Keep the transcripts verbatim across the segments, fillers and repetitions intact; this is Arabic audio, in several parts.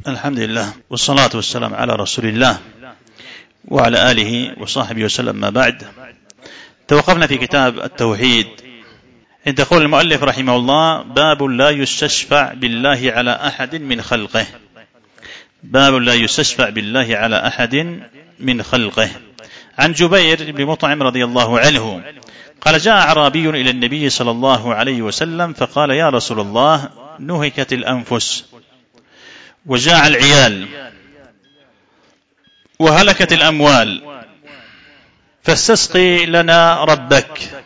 الحمد لله والصلاة والسلام على رسول الله وعلى آله وصحبه وسلم. ما بعد، توقفنا في كتاب التوحيد عند قول المؤلف رحمه الله: باب لا يستشفع بالله على أحد من خلقه. باب لا يستشفع بالله على أحد من خلقه. عن جبير بن مطعم رضي الله عنه قال: جاء أعرابي إلى النبي صلى الله عليه وسلم فقال: يا رسول الله، نهكت الأنفس وجاع العيال وهلكت الأموال، فاستسقي لنا ربك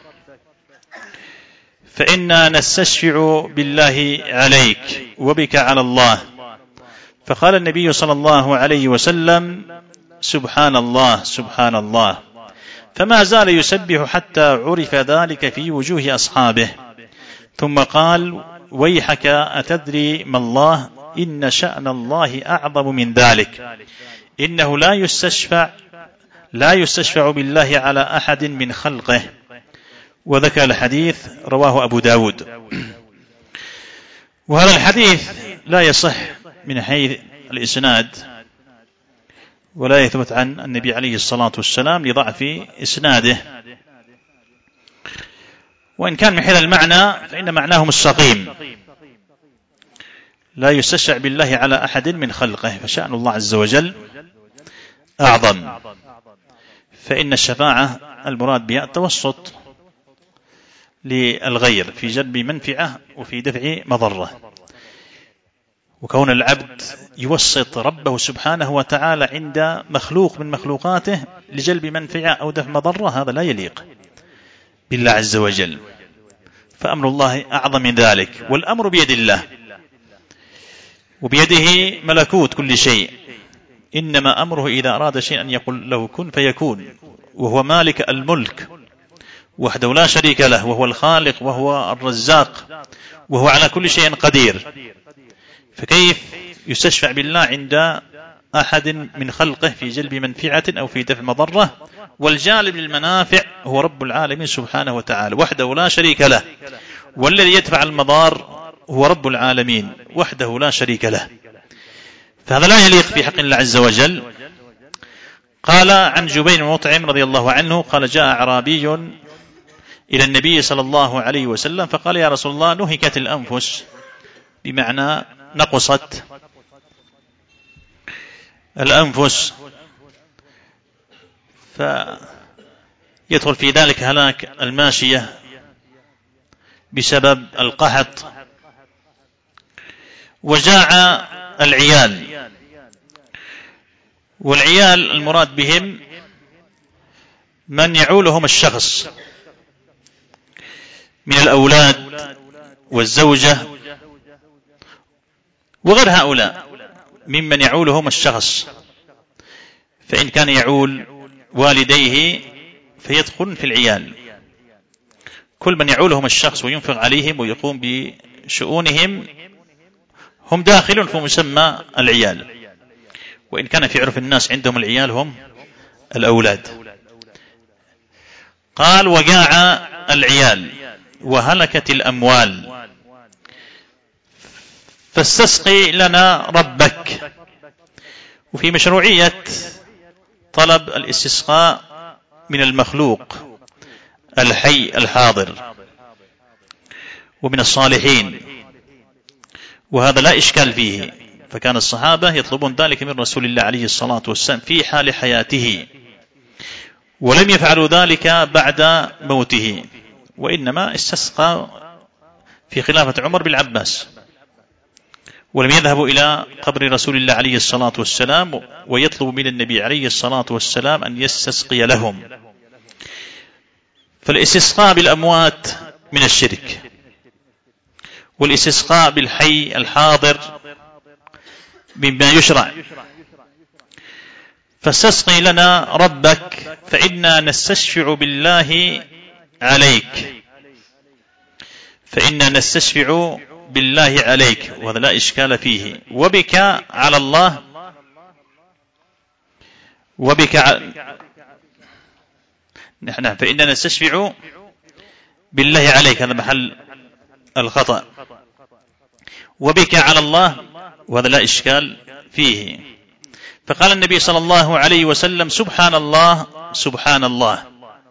فإنا نستشفع بالله عليك وبك على الله. فقال النبي صلى الله عليه وسلم: سبحان الله سبحان الله. فما زال يسبح حتى عرف ذلك في وجوه أصحابه، ثم قال: ويحك أتدري ما الله؟ إن شأن الله أعظم من ذلك، إنه لا يستشفع لا يستشفع بالله على أحد من خلقه. وذكر الحديث رواه أبو داود. وهذا الحديث لا يصح من حيث الإسناد، ولا يثبت عن النبي عليه الصلاة والسلام لضعف إسناده، وإن كان من حيث المعنى فإن معناه مستقيم: لا يستشفع بالله على أحد من خلقه، فشأن الله عز وجل أعظم. فإن الشفاعة المراد بها التوسط للغير في جلب منفعة وفي دفع مضرة، وكون العبد يوسط ربه سبحانه وتعالى عند مخلوق من مخلوقاته لجلب منفعة أو دفع مضرة، هذا لا يليق بالله عز وجل، فأمر الله أعظم من ذلك. والأمر بيد الله، وبيده ملكوت كل شيء، إنما أمره إذا أراد شيئا أن يقول له كن فيكون، وهو مالك الملك وحده لا شريك له، وهو الخالق وهو الرزاق وهو على كل شيء قدير. فكيف يستشفع بالله عند أحد من خلقه في جلب منفعة أو في دفع مضرة؟ والجالب للمنافع هو رب العالمين سبحانه وتعالى وحده لا شريك له، والذي يدفع المضار هو رب العالمين وحده لا شريك له، فهذا لا يليق في حق الله عز وجل. قال عن جبير بن مطعم رضي الله عنه قال: جاء أعرابي إلى النبي صلى الله عليه وسلم فقال: يا رسول الله، نهكت الأنفس، بمعنى نقصت الأنفس، فيدخل في ذلك هلاك الماشية بسبب القحط. وجاع العيال، والعيال المراد بهم من يعولهم الشخص من الأولاد والزوجة وغير هؤلاء ممن يعولهم الشخص، فإن كان يعول والديه فيدخل في العيال. كل من يعولهم الشخص وينفق عليهم ويقوم بشؤونهم هم داخلون في مسمى العيال، وإن كان في عرف الناس عندهم العيال هم الأولاد. قال: وجاع العيال وهلكت الأموال، فاستسقي لنا ربك. وفي مشروعية طلب الاستسقاء من المخلوق الحي الحاضر ومن الصالحين، وهذا لا إشكال فيه، فكان الصحابة يطلبون ذلك من رسول الله عليه الصلاة والسلام في حال حياته، ولم يفعلوا ذلك بعد موته، وإنما استسقى في خلافة عمر بالعباس، ولم يذهبوا إلى قبر رسول الله عليه الصلاة والسلام ويطلب من النبي عليه الصلاة والسلام أن يستسقي لهم. فالاستسقاء بالأموات من الشرك، والاستسقاء بالحي الحاضر مما يشرع. فاستسقي لنا ربك فإنا نستشفع بالله عليك، فإنا نستشفع بالله عليك، وهذا لا إشكال فيه. وبك على الله، وبك على نحن فإنا نستشفع بالله عليك، هذا محل الخطأ. وبك على الله، وهذا لا إشكال فيه. فقال النبي صلى الله عليه وسلم: سبحان الله سبحان الله.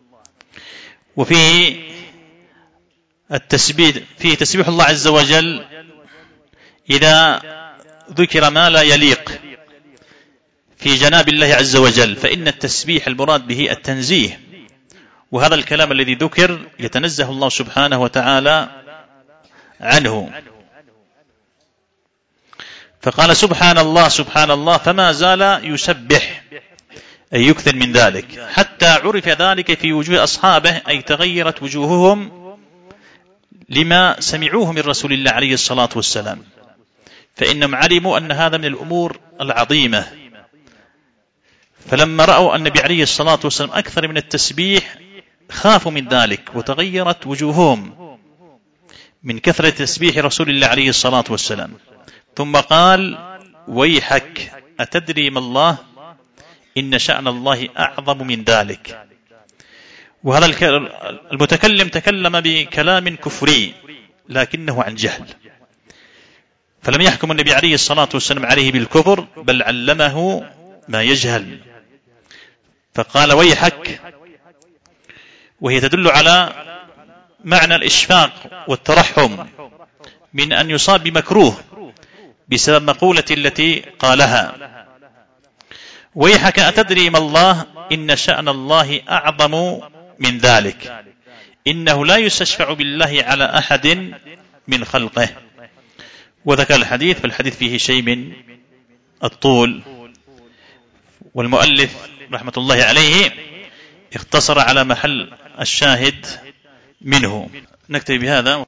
وفيه التسبيح، فيه تسبيح الله عز وجل إذا ذكر ما لا يليق في جناب الله عز وجل، فإن التسبيح المراد به التنزيه، وهذا الكلام الذي ذكر يتنزه الله سبحانه وتعالى عنه. فقال: سبحان الله سبحان الله، فما زال يسبح أي يكثر من ذلك حتى عرف ذلك في وجوه أصحابه، أي تغيرت وجوههم لما سمعوه من رسول الله عليه الصلاة والسلام، فإنهم علموا أن هذا من الأمور العظيمة. فلما رأوا النبي عليه الصلاة والسلام أكثر من التسبيح خافوا من ذلك وتغيرت وجوههم من كثرة تسبيح رسول الله عليه الصلاة والسلام. ثم قال: ويحك أتدري ما الله؟ إن شأن الله أعظم من ذلك. وهذا المتكلم تكلم بكلام كفري لكنه عن جهل، فلم يحكم النبي عليه الصلاة والسلام عليه بالكفر، بل علمه ما يجهل، فقال: ويحك، وهي تدل على معنى الإشفاق والترحم من أن يصاب بمكروه بسبب مقولة التي قالها. ويحك أتدري ما الله؟ إن شأن الله أعظم من ذلك، إنه لا يستشفع بالله على أحد من خلقه. وذكر الحديث، فالحديث فيه شيء من الطول، والمؤلف رحمة الله عليه اختصر على محل الشاهد منه. نكتفي بهذا.